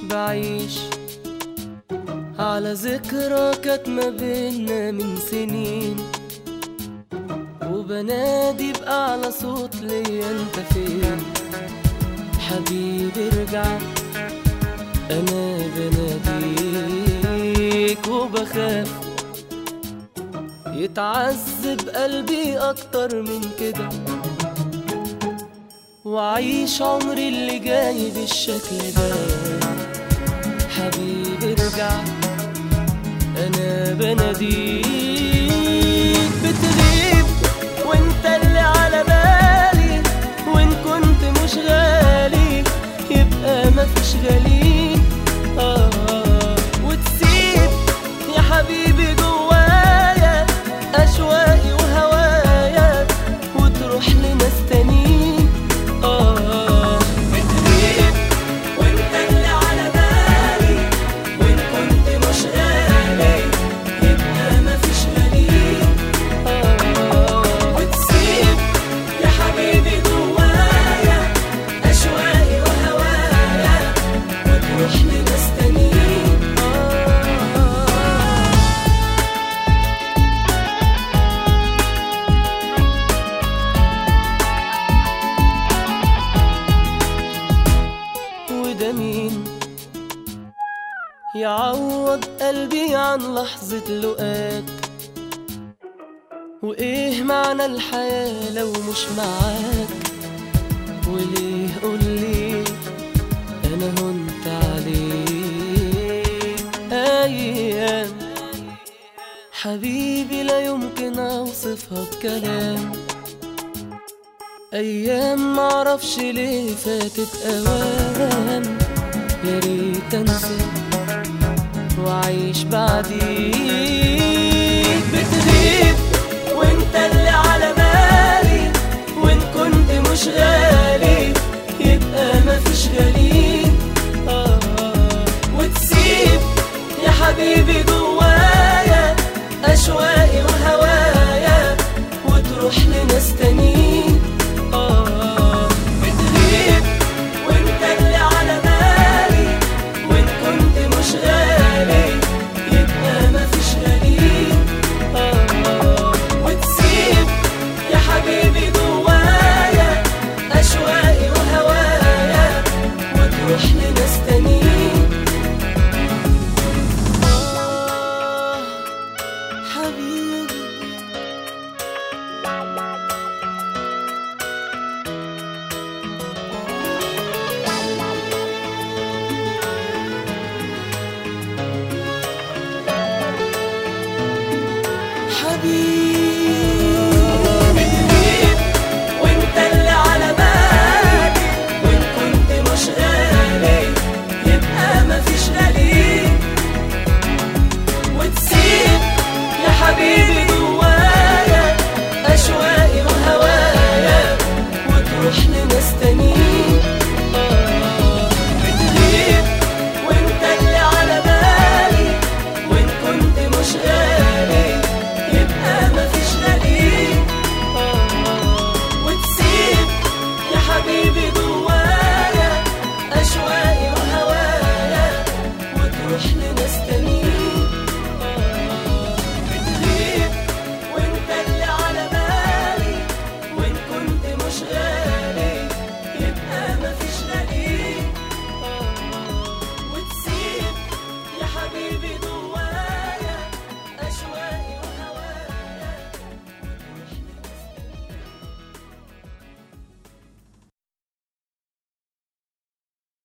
بعيش على ذكرى كانت ما بينا من سنين، وبنادي بأعلى صوت ليا انت فين حبيبي ارجع. انا بناديك وبخاف يتعذب قلبي اكتر من كده، وعيش عمري اللي جاي بالشكل ده. حبيبي ارجع انا بناديك، بتغيب وانت اللي على بالي، وان كنت مش غالي يبقى مفيش غالي. وتسيب يا حبيبي جوايا اشواقي وهوايا، وتروح لناس تانيين. بتغيب وانت اللي على بالي، وان كنت مش غالي يبقى مفيش غالي. وتسيب يا حبيبي جوايا اشواقي وهوايا، وتروح لناس تانيين. وده مين يعوض قلبي عن لحظة لقاك؟ وإيه معنى الحياة لو مش معاك؟ وليه قولي أنا هنت عليك؟ أيام حبيبي لا يمكن أوصفها بكلام، أيام معرفش ليه فاتت أوام. يا ريت أنسى وأعيش بعديك. بتغيب وأنت اللي على بالي، وإن كنت مش غالي يبقى مفيش غالي. وتسيب يا حبيبي جوايا أشواقي وهوايا، وتروح لناس تانيين. بتغيب وانت اللي على بالي، وان كنت مش غالي يبقى مفيش غالي. وتسيب يا حبيبي جوايا أشواقي وهوايا، وتروح لناس تانيين. حبيبي حبيبي